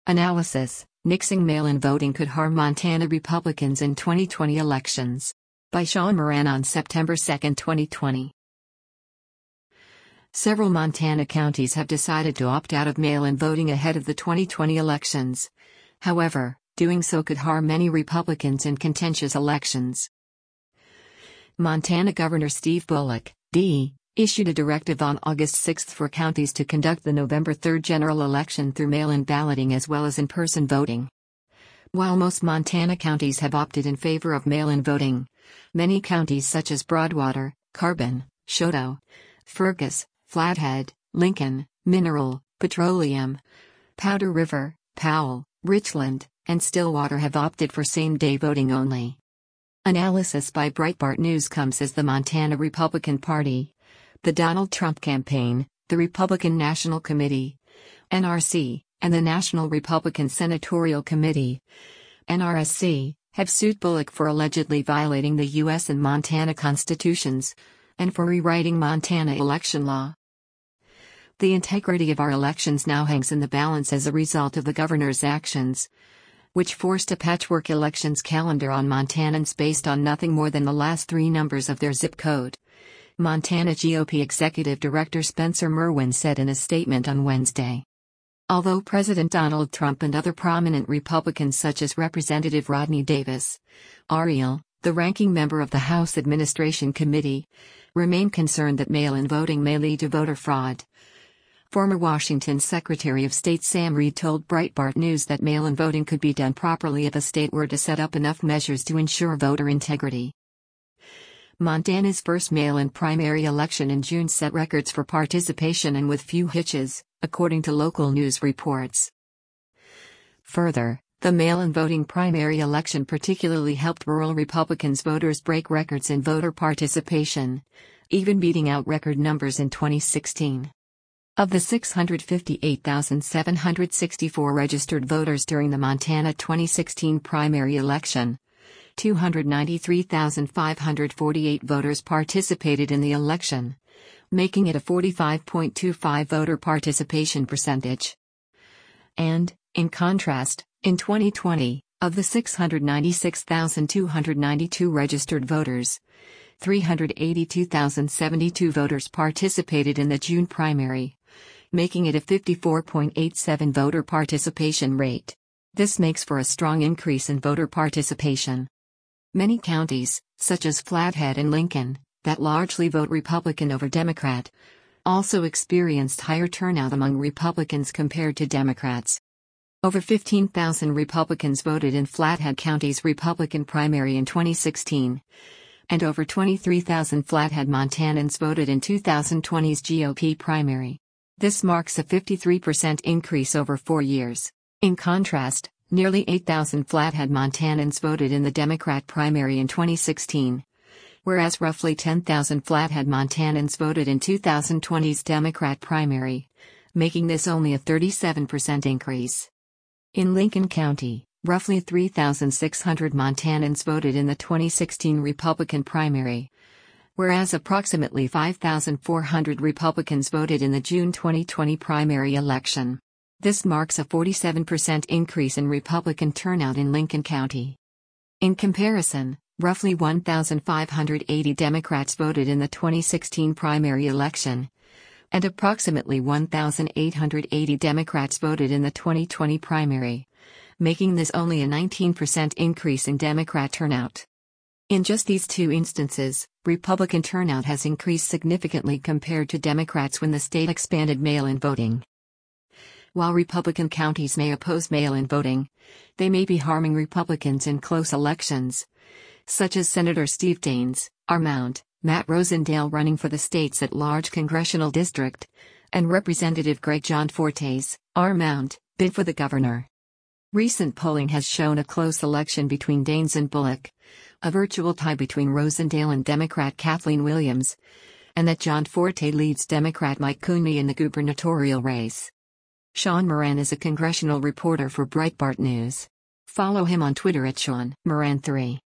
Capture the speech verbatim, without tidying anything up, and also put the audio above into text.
Analysis: Nixing mail-in voting could harm Montana Republicans in twenty twenty elections. By Sean Moran on September second, twenty twenty. Several Montana counties have decided to opt out of mail-in voting ahead of the twenty twenty elections. However, doing so could harm many Republicans in contentious elections. Montana Governor Steve Bullock, D, issued a directive on August sixth for counties to conduct the November third general election through mail-in balloting as well as in-person voting. While most Montana counties have opted in favor of mail-in voting, many counties such as Broadwater, Carbon, Choteau, Fergus, Flathead, Lincoln, Mineral, Petroleum, Powder River, Powell, Richland, and Stillwater have opted for same-day voting only. Analysis by Breitbart News comes as the Montana Republican Party, the Donald Trump Campaign, the Republican National Committee, N R C, and the National Republican Senatorial Committee, N R S C, have sued Bullock for allegedly violating the U S and Montana constitutions, and for rewriting Montana election law. The integrity of our elections now hangs in the balance as a result of the governor's actions, which forced a patchwork elections calendar on Montanans based on nothing more than the last three numbers of their zip code. Montana G O P Executive Director Spencer Merwin said in a statement on Wednesday. Although President Donald Trump and other prominent Republicans such as Representative Rodney Davis, Ariel, the ranking member of the House Administration Committee, remain concerned that mail-in voting may lead to voter fraud. Former Washington Secretary of State Sam Reed told Breitbart News that mail-in voting could be done properly if a state were to set up enough measures to ensure voter integrity. Montana's first mail-in primary election in June set records for participation and with few hitches, according to local news reports. Further, the mail-in voting primary election particularly helped rural Republicans voters break records in voter participation, even beating out record numbers in twenty sixteen. Of the six hundred fifty-eight thousand seven hundred sixty-four registered voters during the Montana twenty sixteen primary election, two hundred ninety-three thousand five hundred forty-eight voters participated in the election, making it a forty-five point two five voter participation percentage. And, in contrast, in twenty twenty, of the six hundred ninety-six thousand two hundred ninety-two registered voters, three hundred eighty-two thousand seventy-two voters participated in the June primary, making it a fifty-four point eight seven voter participation rate. This makes for a strong increase in voter participation. Many counties, such as Flathead and Lincoln, that largely vote Republican over Democrat, also experienced higher turnout among Republicans compared to Democrats. Over fifteen thousand Republicans voted in Flathead County's Republican primary in twenty sixteen, and over twenty-three thousand Flathead Montanans voted in two thousand twenty's G O P primary. This marks a fifty-three percent increase over four years. In contrast, nearly eight thousand Flathead Montanans voted in the Democrat primary in twenty sixteen, whereas roughly ten thousand Flathead Montanans voted in two thousand twenty's Democrat primary, making this only a thirty-seven percent increase. In Lincoln County, roughly three thousand six hundred Montanans voted in the twenty sixteen Republican primary, whereas approximately five thousand four hundred Republicans voted in the June twenty twenty primary election. This marks a forty-seven percent increase in Republican turnout in Lincoln County. In comparison, roughly one thousand five hundred eighty Democrats voted in the twenty sixteen primary election, and approximately one thousand eight hundred eighty Democrats voted in the twenty twenty primary, making this only a nineteen percent increase in Democrat turnout. In just these two instances, Republican turnout has increased significantly compared to Democrats when the state expanded mail-in voting. While Republican counties may oppose mail-in voting, they may be harming Republicans in close elections, such as Senator Steve Daines, Armount, Matt Rosendale running for the state's at-large congressional district, and Representative Greg Gianfortes, Armount, bid for the governor. Recent polling has shown a close election between Daines and Bullock, a virtual tie between Rosendale and Democrat Kathleen Williams, and that Gianforte leads Democrat Mike Cooney in the gubernatorial race. Sean Moran is a congressional reporter for Breitbart News. Follow him on Twitter at Sean Moran three.